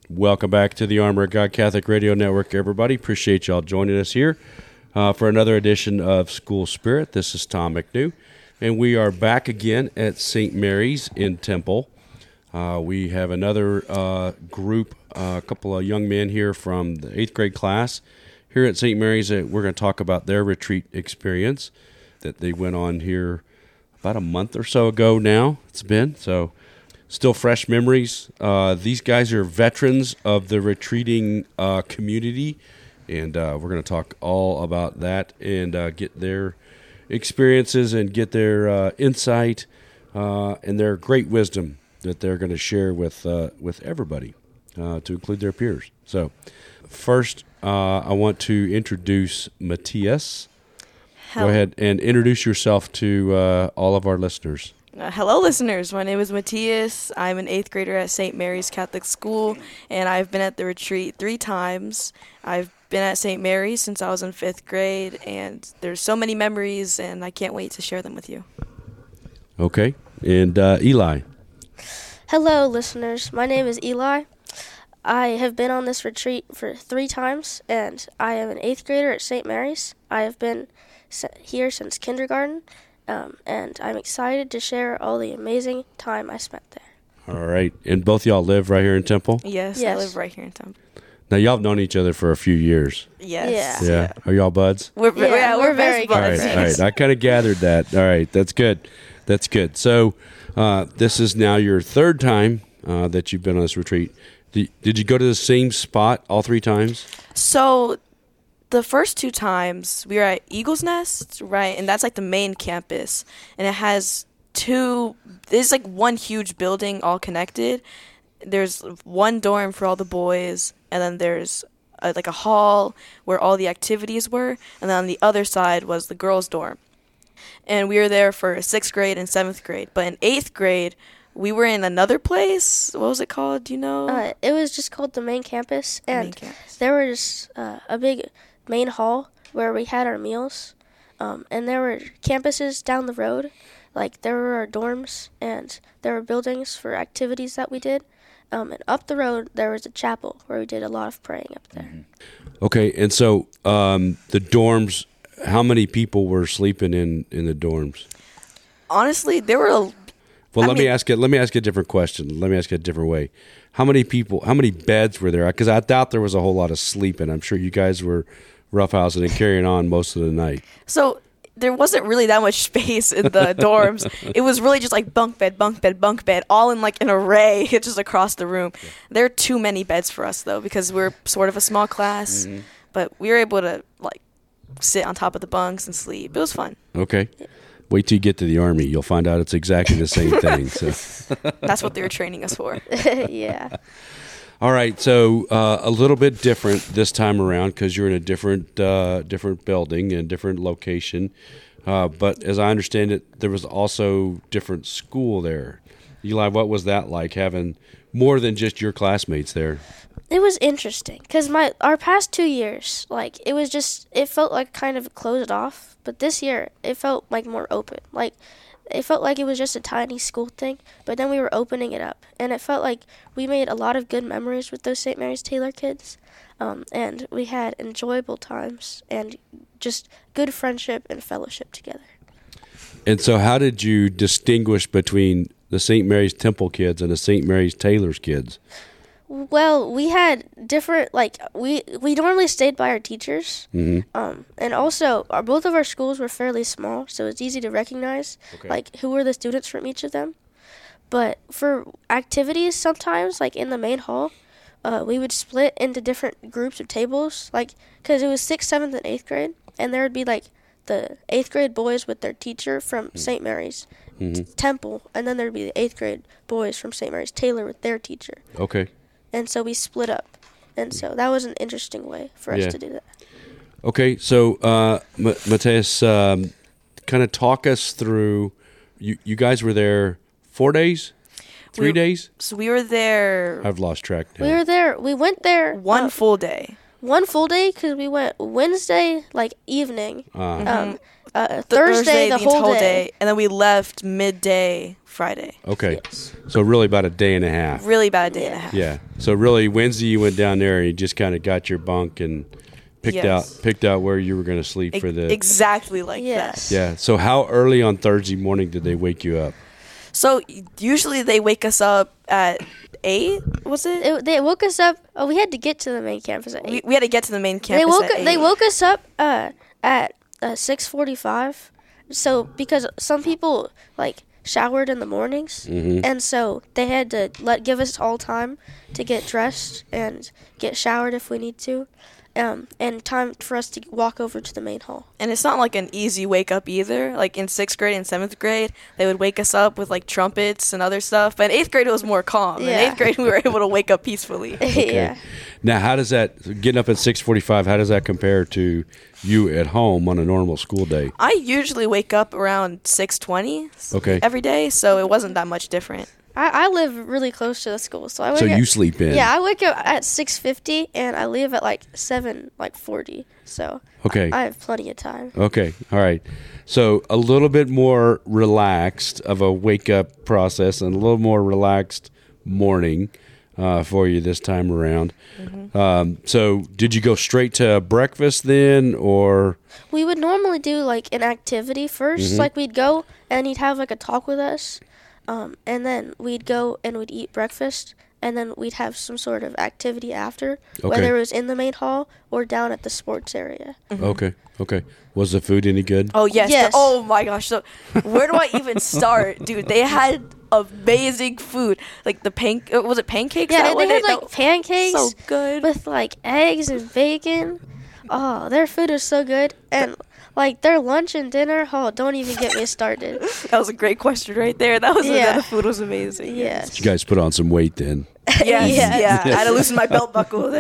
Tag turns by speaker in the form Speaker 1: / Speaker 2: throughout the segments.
Speaker 1: Welcome back to the Armor of God Catholic Radio Network, everybody. Appreciate y'all joining us here for another edition of School Spirit. This is Tom McNew, and we are back again at St. Mary's in Temple. We have another group, a couple of young men here from the 8th grade class here at St. Mary's. We're going to talk about their retreat experience that they went on here about a month or so ago now. It's been so. Still fresh memories. These guys are veterans of the retreating community, and we're going to talk all about that and get their experiences and get their insight and their great wisdom that they're going to share with everybody, to include their peers. So, first, I want to introduce Matthias. Go ahead and introduce yourself to all of our listeners.
Speaker 2: Hello, listeners. My name is Matthias. I'm an 8th grader at St. Mary's Catholic School, and I've been at the retreat 3 times. I've been at St. Mary's since I was in 5th grade, and there's so many memories, and I can't wait to share them with you.
Speaker 1: Okay. And Eli.
Speaker 3: Hello, listeners. My name is Eli. I have been on this retreat for 3 times, and I am an 8th grader at St. Mary's. I have been here since kindergarten. And I'm excited to share all the amazing time I spent there.
Speaker 1: All right. And both y'all live right here in Temple?
Speaker 2: Yes. I live right here in Temple.
Speaker 1: Now, y'all have known each other for a few years.
Speaker 2: Yes.
Speaker 1: Yeah. Are y'all buds?
Speaker 2: We're very
Speaker 1: All
Speaker 2: buds.
Speaker 1: right. I kind of gathered that. All right. That's good. So this is now your 3rd time that you've been on this retreat. Did you go to the same spot all 3 times?
Speaker 2: So the first 2 times, we were at Eagle's Nest, right? And that's like the main campus. And it has there's like one huge building all connected. There's one dorm for all the boys, and then there's like a hall where all the activities were. And then on the other side was the girls' dorm. And we were there for 6th grade and 7th grade. But in 8th grade, we were in another place. What was it called? Do you know?
Speaker 3: It was just called the main campus. And there was a big main hall where we had our meals, and there were campuses down the road, like there were our dorms, and there were buildings for activities that we did, and up the road there was a chapel where we did a lot of praying up there.
Speaker 1: Okay, and so the dorms, how many people were sleeping in the dorms?
Speaker 2: Honestly, there were
Speaker 1: let me ask a different question. Let me ask it a different way. How many beds were there? Because I doubt there was a whole lot of sleeping. I'm sure you guys were roughhousing and carrying on most of the night. So
Speaker 2: there wasn't really that much space in the dorms. It was really just like bunk bed, all in like an array just across the room. Yeah. There are too many beds for us though, because we're sort of a small class, but we were able to like sit on top of the bunks and sleep. It was fun.
Speaker 1: Okay. Wait till you get to the Army. You'll find out it's exactly the same thing. So
Speaker 2: that's what they were training us for.
Speaker 3: Yeah.
Speaker 1: All right, so a little bit different this time around because you're in a different building and different location. But as I understand it, there was also different school there. Eli, what was that like, having more than just your classmates there?
Speaker 3: It was interesting because our past 2 years, like it felt like kind of closed off. But this year, it felt like more open. Like it felt like it was just a tiny school thing, but then we were opening it up. And it felt like we made a lot of good memories with those St. Mary's Taylor kids. And we had enjoyable times and just good friendship and fellowship together. And
Speaker 1: so how did you distinguish between the St. Mary's Temple kids and the St. Mary's Taylor's kids?
Speaker 3: Well, we had different, we normally stayed by our teachers, and also both of our schools were fairly small, so it's easy to recognize, who were the students from each of them. But for activities sometimes, like in the main hall, we would split into different groups of tables, because it was 6th, 7th, and 8th grade, and there would be, the 8th grade boys with their teacher from St. Mary's Temple, and then there would be the 8th grade boys from St. Mary's Taylor with their teacher.
Speaker 1: Okay.
Speaker 3: And so we split up. And so that was an interesting way for us to do that.
Speaker 1: Okay, so Matthias, kind of talk us through, you guys were there 4 days? 3 days?
Speaker 2: So we were there.
Speaker 1: I've lost track now.
Speaker 3: We went there.
Speaker 2: One full day.
Speaker 3: One full day because we went Wednesday, evening. Thursday, the whole day.
Speaker 2: And then we left midday Friday.
Speaker 1: Okay.
Speaker 3: Yes.
Speaker 1: So really about a day and a half.
Speaker 2: Really about a day and a half.
Speaker 1: Yeah. So really Wednesday you went down there and you just kind of got your bunk and picked out where you were going to sleep for the
Speaker 2: Exactly like
Speaker 3: Yes.
Speaker 2: that.
Speaker 1: Yeah. So how early on Thursday morning did they wake you up?
Speaker 2: So usually they wake us up at 8, was it?
Speaker 3: They woke us up. Oh, we had to get to the main campus at 8.
Speaker 2: We had to get to the main campus at 8.
Speaker 3: They woke us up at 6:45. So because some people like showered in the mornings, and so they had to give us all time to get dressed and get showered if we need to, and time for us to walk over to the main hall.
Speaker 2: And it's not like an easy wake up either. Like in 6th grade and 7th grade, they would wake us up with like trumpets and other stuff. But in 8th grade, it was more calm.
Speaker 3: Yeah.
Speaker 2: In 8th grade, we were able to wake up peacefully.
Speaker 3: Yeah.
Speaker 1: Now, how does that getting up at 6:45? How does that compare to you at home on a normal school day?
Speaker 2: I usually wake up around 6:20
Speaker 1: Okay.
Speaker 2: every day, so it wasn't that much different.
Speaker 3: I live really close to the school, so I wake
Speaker 1: So
Speaker 3: up,
Speaker 1: you sleep in?
Speaker 3: Yeah, I wake up at 6:50 and I leave at like 7:40. So
Speaker 1: Okay.
Speaker 3: I have plenty of time.
Speaker 1: Okay. All right. So a little bit more relaxed of a wake up process and a little more relaxed morning for you this time around. So did you go straight to breakfast then, or?
Speaker 3: We would normally do like an activity first. Like we'd go and he'd have like a talk with us, and then we'd go and we'd eat breakfast, and then we'd have some sort of activity after, whether it was in the main hall or down at the sports area.
Speaker 1: Okay. Okay. Was the food any good?
Speaker 2: Oh, yes.
Speaker 3: Yes.
Speaker 2: Oh, my gosh. So where do I even start? Dude, they had amazing food. Like the was it pancakes?
Speaker 3: Yeah,
Speaker 2: that
Speaker 3: they
Speaker 2: one?
Speaker 3: had like pancakes
Speaker 2: So good.
Speaker 3: with like eggs and bacon. Oh, their food is so good, and like their lunch and dinner. Oh, don't even get me started.
Speaker 2: That was a great question right there. That was
Speaker 3: Yeah.
Speaker 2: the food was amazing.
Speaker 3: Yes.
Speaker 1: You guys put on some weight then.
Speaker 2: Yes,
Speaker 3: Yeah.
Speaker 2: yeah. I had to loosen my belt buckle.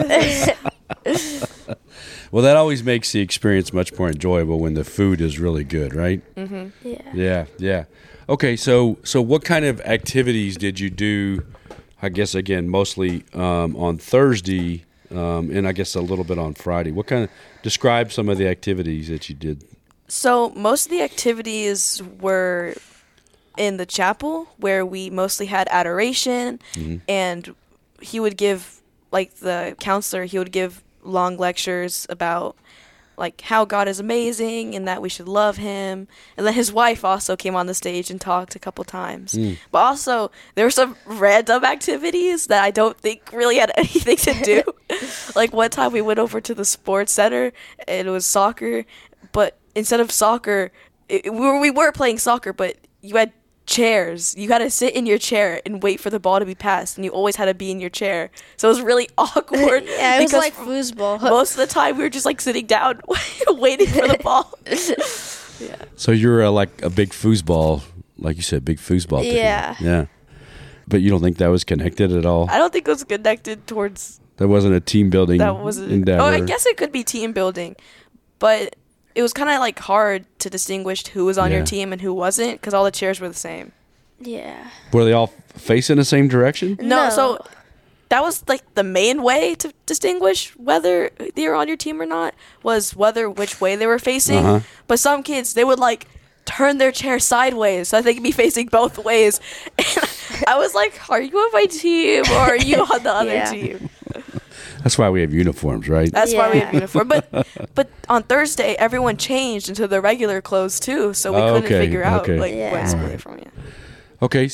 Speaker 1: Well, that always makes the experience much more enjoyable when the food is really good, right?
Speaker 3: Yeah.
Speaker 1: Yeah, yeah. Okay, so what kind of activities did you do? I guess again, mostly on Thursday, and I guess a little bit on Friday. Describe some of the activities that you did.
Speaker 2: So most of the activities were in the chapel, where we mostly had adoration, and he would give, like the counselor, he would give long lectures about like how God is amazing and that we should love him. And then his wife also came on the stage and talked a couple times. But also there were some random activities that I don't think really had anything to do. Like one time we went over to the sports center and it was soccer, but instead of soccer, we were playing soccer, but you had chairs. You had to sit in your chair and wait for the ball to be passed, and you always had to be in your chair. So it was really awkward.
Speaker 3: Yeah, it was
Speaker 2: because
Speaker 3: like foosball.
Speaker 2: most of the time we were just like sitting down waiting for the ball.
Speaker 1: So you're like a big foosball, like you said, big foosball team.
Speaker 3: Yeah.
Speaker 1: Yeah. But you don't think that was connected at all?
Speaker 2: I don't think it was connected towards
Speaker 1: That wasn't a team building
Speaker 2: that was
Speaker 1: endeavor.
Speaker 2: Oh, I guess it could be team building, but it was kind of like hard to distinguish who was on
Speaker 1: Yeah.
Speaker 2: your team and who wasn't because all the chairs were the same.
Speaker 3: Yeah.
Speaker 1: Were they all facing the same direction?
Speaker 2: No, so that was like the main way to distinguish whether they were on your team or not, was which way they were facing.
Speaker 1: Uh-huh.
Speaker 2: But some kids, they would like turn their chair sideways so they could be facing both ways. And I was like, are you on my team or are you on the other
Speaker 3: Yeah.
Speaker 2: team?
Speaker 1: That's why we have uniforms, right?
Speaker 2: That's why we
Speaker 3: Yeah.
Speaker 2: have uniform. But on Thursday, everyone changed into their regular clothes too, so we couldn't
Speaker 1: Okay,
Speaker 2: figure out
Speaker 1: okay.
Speaker 2: like
Speaker 3: Yeah.
Speaker 2: what school from you.
Speaker 1: Okay,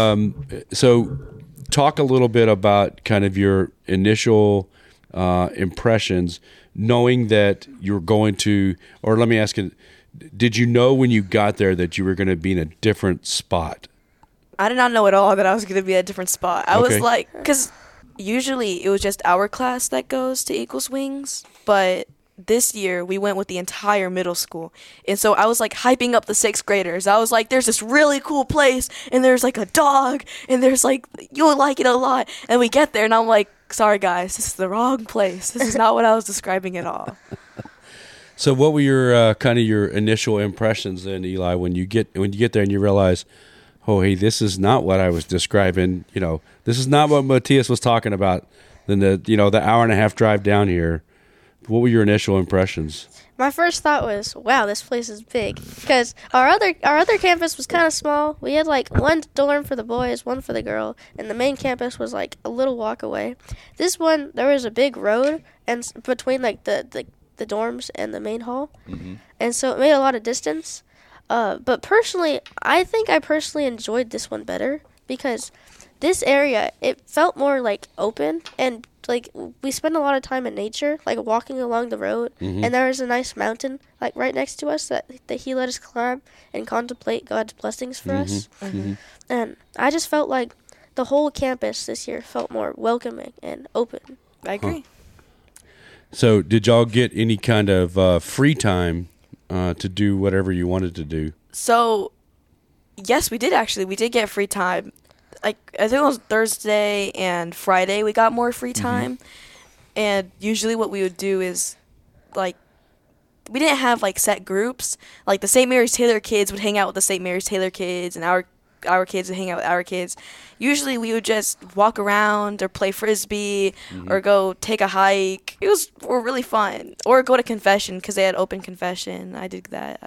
Speaker 1: so talk a little bit about kind of your initial impressions, knowing that you're going to, or let me ask you, did you know when you got there that you were going to be in a different spot?
Speaker 2: I did not know at all that I was going to be at a different spot. I
Speaker 1: Okay.
Speaker 2: was like, because usually it was just our class that goes to Eagles Wings, but this year we went with the entire middle school. And so I was like hyping up the 6th graders. I was like, there's this really cool place and there's like a dog and there's like, you'll like it a lot. And we get there and I'm like, sorry guys, this is the wrong place. This is not what I was describing at all.
Speaker 1: So what were your kind of your initial impressions then, Eli, when you get there and you realize, oh, hey, this is not what I was describing. You know, this is not what Matthias was talking about. Then the hour and a half drive down here. What were your initial impressions?
Speaker 3: My first thought was, wow, this place is big. Because our other campus was kind of small. We had like one dorm for the boys, one for the girl, and the main campus was like a little walk away. This one, there was a big road and between like the dorms and the main hall, and so it made a lot of distance. But personally, I think I personally enjoyed this one better because this area, it felt more like open, and like we spent a lot of time in nature, like walking along the road, and there was a nice mountain like right next to us that he let us climb and contemplate God's blessings for us. And I just felt like the whole campus this year felt more welcoming and open.
Speaker 2: I agree.
Speaker 1: So did y'all get any kind of free time to do whatever you wanted to do?
Speaker 2: So, yes, we did actually. We did get free time. Like, I think it was Thursday and Friday we got more free time. And usually what we would do is, like, we didn't have, like, set groups. Like, the St. Mary's Taylor kids would hang out with the St. Mary's Taylor kids, and our kids would hang out with our kids. Usually we would just walk around or play Frisbee or go take a hike. It was really fun. Or go to confession because they had open confession. I did that.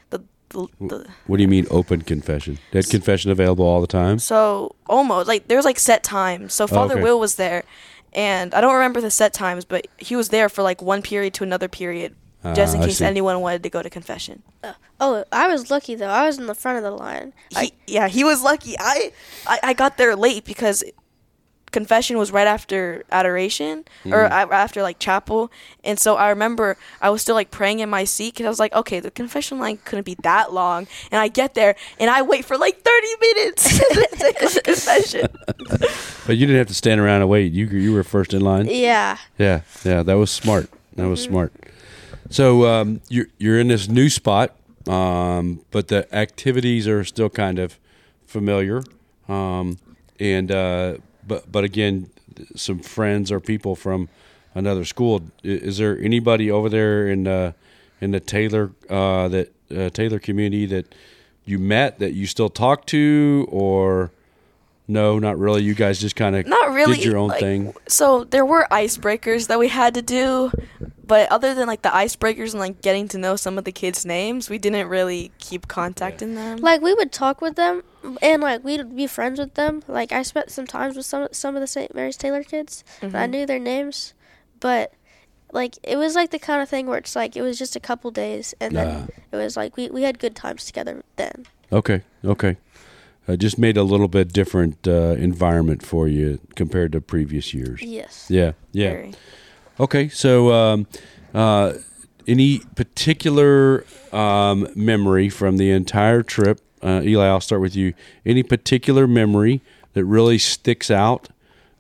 Speaker 1: What do you mean open confession? They had confession available all the time?
Speaker 2: So almost like there was like set times. So Father Will was there, and I don't remember the set times, but he was there for like one period to another period, just in case anyone wanted to go to confession.
Speaker 3: Oh, I was lucky though. I was in the front of the line.
Speaker 2: He was lucky. I got there late because confession was right after adoration or after like chapel, and so I remember I was still like praying in my seat because I was like, okay, the confession line couldn't be that long, and I get there and I wait for like 30 minutes to go to confession.
Speaker 1: But you didn't have to stand around and wait. You were first in line.
Speaker 3: Yeah.
Speaker 1: That was smart. Was smart. So you're in this new spot, but the activities are still kind of familiar, But again, some friends or people from another school. Is there anybody over there in the Taylor Taylor community that you met that you still talk to, or no, not really? You guys just kind of did your own thing.
Speaker 2: So there were icebreakers that we had to do, but other than like the icebreakers and like getting to know some of the kids' names, we didn't really keep contacting them.
Speaker 3: Like we would talk with them, and like we'd be friends with them. Like I spent some time with some of the St. Mary's Taylor kids. And I knew their names, but like it was like the kind of thing where it's like it was just a couple days, and then it was like we had good times together then. Okay.
Speaker 1: Just made a little bit different environment for you compared to previous years.
Speaker 3: Yes.
Speaker 1: Yeah.
Speaker 2: Very.
Speaker 1: Okay, so any particular memory from the entire trip? Eli, I'll start with you. Any particular memory that really sticks out,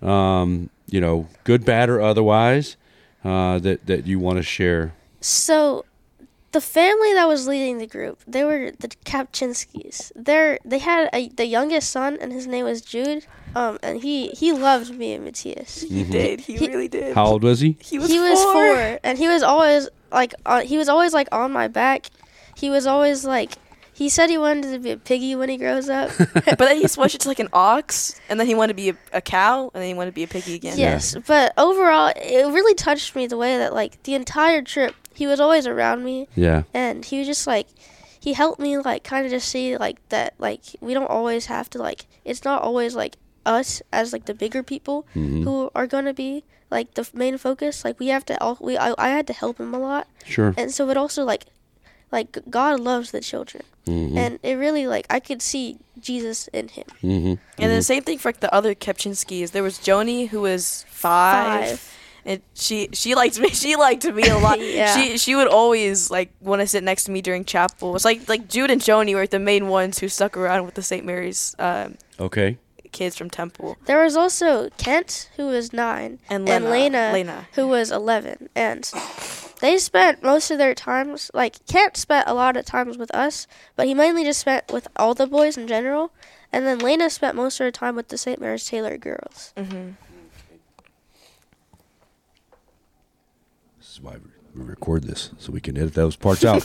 Speaker 1: good, bad, or otherwise, that you want to share?
Speaker 3: So the family that was leading the group, they were the Kapczynskis. They had the youngest son, and his name was Jude. And he loved me and Matthias.
Speaker 2: He did. He really did.
Speaker 1: How old was he?
Speaker 2: He was 4,
Speaker 3: and he was always like on my back. He was always like. He said he wanted to be a piggy when he grows up.
Speaker 2: But then he switched it to like an ox, and then he wanted to be a cow, and then he wanted to be a piggy again.
Speaker 3: Yes, but overall, it really touched me the way that like the entire trip, he was always around me.
Speaker 1: Yeah.
Speaker 3: And he was just like, he helped me like kind of just see like that like we don't always have to like, it's not always like us as like the bigger people who are going to be like the main focus. Like we have to, I had to help him a lot.
Speaker 1: Sure.
Speaker 3: And so it also like God loves the children. And it really, like, I could see Jesus in him.
Speaker 2: And then the same thing for, like, the other Kapczynskis. There was Joni, who was 5. And she liked me. She liked me a lot.
Speaker 3: Yeah.
Speaker 2: She would always, like, want to sit next to me during chapel. It's like Jude and Joni were the main ones who stuck around with the St. Mary's kids from Temple.
Speaker 3: There was also Kent, who was 9.
Speaker 2: And
Speaker 3: Lena, who was 11. And they spent most of their times, like, Kent spent a lot of times with us, but he mainly just spent with all the boys in general. And then Lena spent most of her time with the St. Mary's Taylor girls.
Speaker 1: This is why we record this, so we can edit those parts out.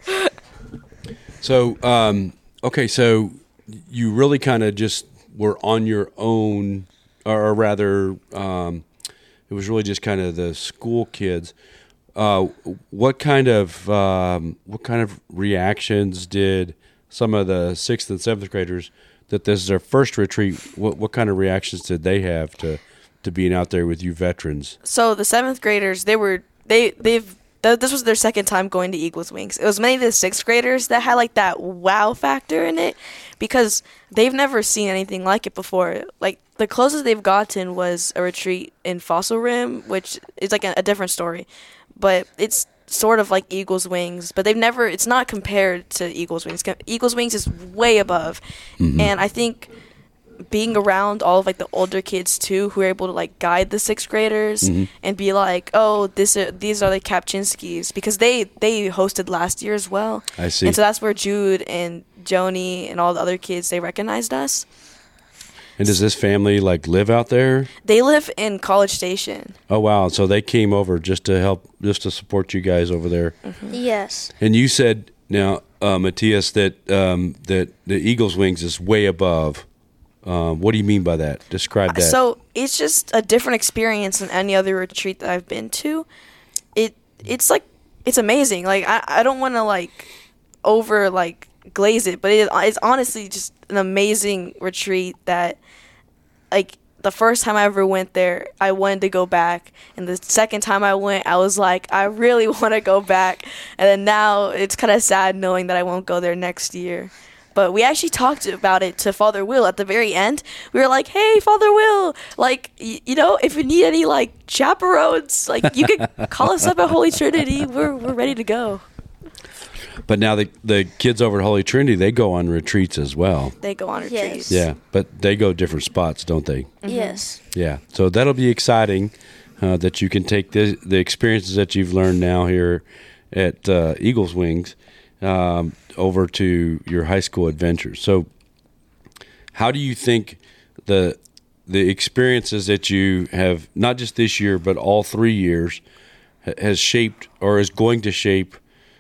Speaker 1: So, so you really kind of just were on your own, or rather, it was really just kind of the school kids. what kind of reactions did some of the 6th and 7th graders that this is their first retreat? What kind of reactions did they have to being out there with you veterans?
Speaker 2: So the 7th graders, this was their second time going to Eagles Wings. It was many of the 6th graders that had like that wow factor in it because they've never seen anything like it before. Like the closest they've gotten was a retreat in Fossil Rim, which is like a different story, but it's sort of like Eagles Wings, but it's not compared to Eagles Wings. Eagles Wings is way above. Mm-hmm. And I think being around all of like the older kids too, who are able to like guide the 6th graders mm-hmm. and be like, oh, these are the Kapczynskis, because they hosted last year as well.
Speaker 1: I see.
Speaker 2: And so that's where Jude and Joni and all the other kids, they recognized us.
Speaker 1: And does this family like live out there?
Speaker 2: They live in College Station.
Speaker 1: Oh wow! So they came over just to support you guys over there.
Speaker 3: Mm-hmm. Yes.
Speaker 1: And you said now, Matthias, that the Eagles Wings is way above. What do you mean by that? Describe that.
Speaker 2: So it's just a different experience than any other retreat that I've been to. It's amazing. Like I don't want to like over like glaze it, but it's honestly just an amazing retreat that like the first time I ever went there, I wanted to go back, and the second time I went, I was like, I really want to go back. And then now it's kind of sad knowing that I won't go there next year. But we actually talked about it to Father Will at the very end. We were like, hey, Father Will, like, you know, if you need any, like, chaperones, like, you can call us up at Holy Trinity. We're ready to go.
Speaker 1: But now the kids over at Holy Trinity, they go on retreats as well.
Speaker 2: They go on retreats.
Speaker 1: Yeah, but they go different spots, don't they?
Speaker 3: Mm-hmm. Yes.
Speaker 1: Yeah, so that'll be exciting that you can take the experiences that you've learned now here at Eagles Wings over to your high school adventures. So how do you think the experiences that you have, not just this year, but all 3 years, has shaped or is going to shape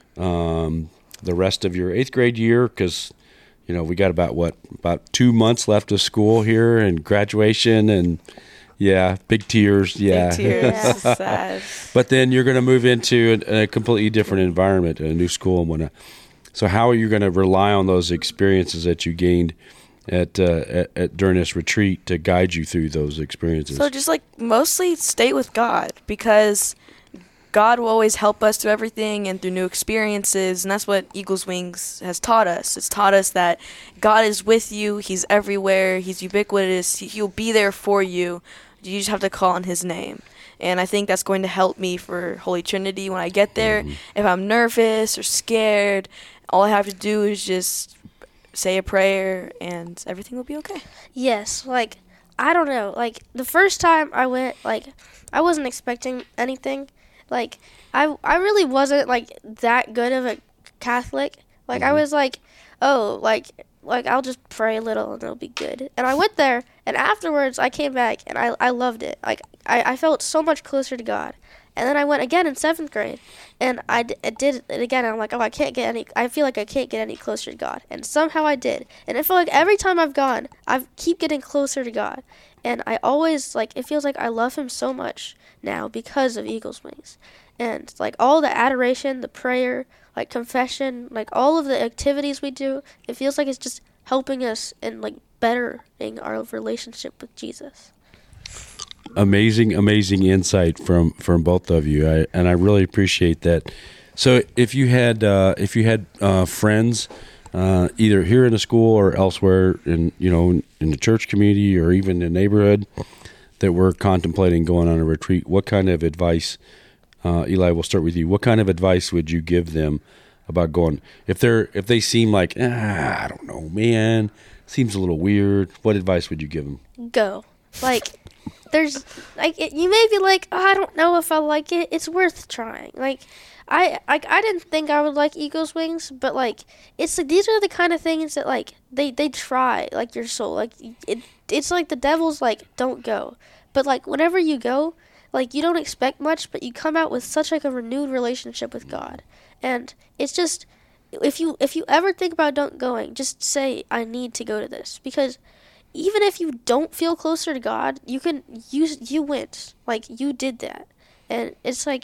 Speaker 1: the rest of your 8th grade year? Because, you know, we got about 2 months left of school here and graduation and, yeah, big tears. Yeah.
Speaker 2: Big tears. Sad.
Speaker 1: But then you're going to move into a completely different environment, a new school and whatnot. So how are you going to rely on those experiences that you gained at during this retreat to guide you through those experiences?
Speaker 2: So just like mostly stay with God, because God will always help us through everything and through new experiences, and that's what Eagles Wings has taught us. It's taught us that God is with you, He's everywhere, He's ubiquitous, He'll be there for you. You just have to call on His name. And I think that's going to help me for Holy Trinity when I get there. Mm-hmm. If I'm nervous or scared, all I have to do is just say a prayer and everything will be okay.
Speaker 3: Yes, like, I don't know, like, the first time I went, like, I wasn't expecting anything. Like, I really wasn't, like, that good of a Catholic. Like, mm-hmm. I was like, oh, like I'll just pray a little and it'll be good. And I went there, and afterwards I came back, and I loved it. Like, I felt so much closer to God. And then I went again in 7th grade, and I did it again. And I'm like, oh, I feel like I can't get any closer to God. And somehow I did. And I feel like every time I've gone, I keep getting closer to God. And I always, like, it feels like I love Him so much now because of Eagles Wings. And, like, all the adoration, the prayer, like, confession, like, all of the activities we do, it feels like it's just helping us and, like, bettering our relationship with Jesus.
Speaker 1: Amazing insight from both of you, and I really appreciate that. So, if you had friends, either here in the school or elsewhere, in the church community or even the neighborhood, that were contemplating going on a retreat, what kind of advice, Eli? We'll start with you. What kind of advice would you give them about going? If they seem like, I don't know, man, seems a little weird. What advice would you give them?
Speaker 3: Go, like. There's, like, you may be like, oh, I don't know if I like it. It's worth trying. Like, I didn't think I would like Eagles Wings, but, like, it's like, these are the kind of things that, like, they try, like, your soul. Like, it's like the devil's like, don't go. But, like, whenever you go, like, you don't expect much, but you come out with such, like, a renewed relationship with God. And it's just, if you ever think about don't going, just say, I need to go to this. Because even if you don't feel closer to God, you went. Like, you did that. And it's like,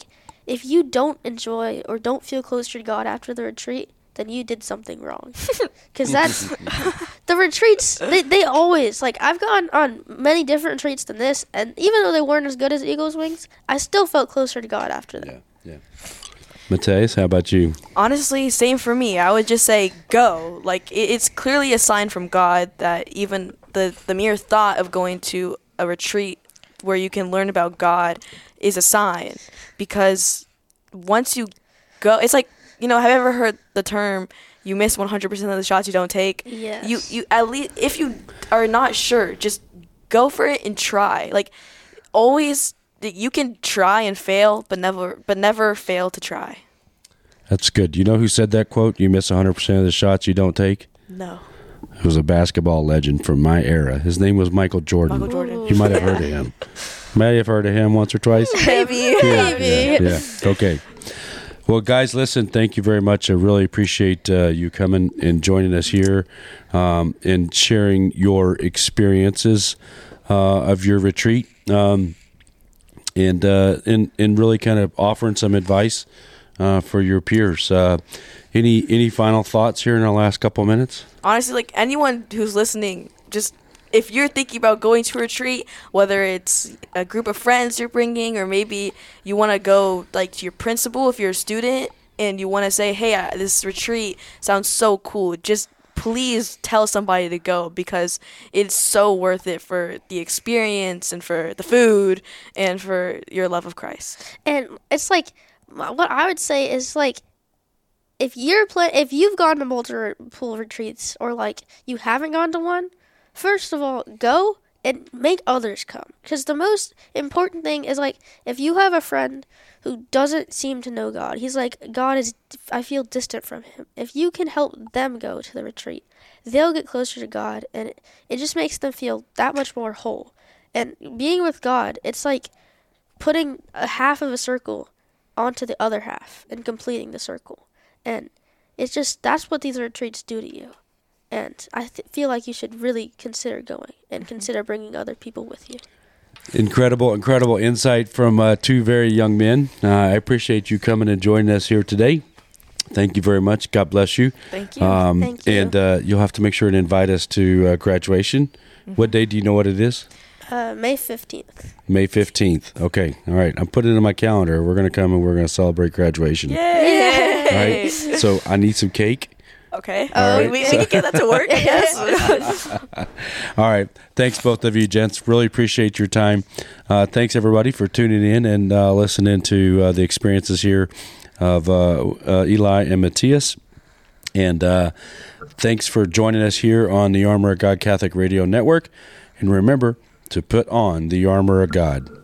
Speaker 3: if you don't enjoy or don't feel closer to God after the retreat, then you did something wrong. Because that's the retreats. They always I've gone on many different retreats than this, and even though they weren't as good as Eagles Wings, I still felt closer to God after them.
Speaker 1: Yeah. Mateus, how about you?
Speaker 2: Honestly, same for me. I would just say go. It's clearly a sign from God that even the mere thought of going to a retreat where you can learn about God is a sign. Because once you go, it's like, have you ever heard the term, you miss 100% of the shots you don't take?
Speaker 3: Yes.
Speaker 2: You at least, if you are not sure, just go for it and try. Always, you can try and fail, but never fail to try.
Speaker 1: That's good. You know who said that quote? You miss 100% of the shots you don't take?
Speaker 2: No.
Speaker 1: It was a basketball legend from my era. His name was Michael Jordan.
Speaker 2: Michael Jordan.
Speaker 1: You might have heard of him. May have heard of him once or twice?
Speaker 2: Maybe.
Speaker 1: Yeah. Okay. Well, guys, listen, thank you very much. I really appreciate you coming and joining us here and sharing your experiences of your retreat and really kind of offering some advice for your peers. Any final thoughts here in our last couple of minutes?
Speaker 2: Honestly, anyone who's listening, just if you're thinking about going to a retreat, whether it's a group of friends you're bringing, or maybe you want to go to your principal if you're a student and you want to say, hey, this retreat sounds so cool, just please tell somebody to go, because it's so worth it for the experience and for the food and for your love of Christ.
Speaker 3: And it's what I would say is if you've gone to multiple retreats, or you haven't gone to one, first of all, go and make others come. Because the most important thing is, if you have a friend who doesn't seem to know God, he's I feel distant from him. If you can help them go to the retreat, they'll get closer to God, and it just makes them feel that much more whole. And being with God, it's like putting a half of a circle onto the other half and completing the circle. And it's just, that's what these retreats do to you. And I feel like you should really consider going and consider bringing other people with you.
Speaker 1: Incredible insight from two very young men. I appreciate you coming and joining us here today. Thank you very much. God bless you.
Speaker 2: Thank you.
Speaker 3: Thank you.
Speaker 1: And you'll have to make sure and invite us to graduation. Mm-hmm. What day do you know what it is?
Speaker 3: May 15th.
Speaker 1: May 15th. Okay. All right. I'm putting it in my calendar. We're going to come and we're going to celebrate graduation.
Speaker 2: Yay!
Speaker 1: All right. So I need some cake.
Speaker 2: Okay.
Speaker 1: Right.
Speaker 2: We can get that to work, I guess.
Speaker 1: All right. Thanks, both of you, gents. Really appreciate your time. Thanks, everybody, for tuning in and listening to the experiences here of Eli and Mateus. And thanks for joining us here on the Armor of God Catholic Radio Network. And remember to put on the armor of God.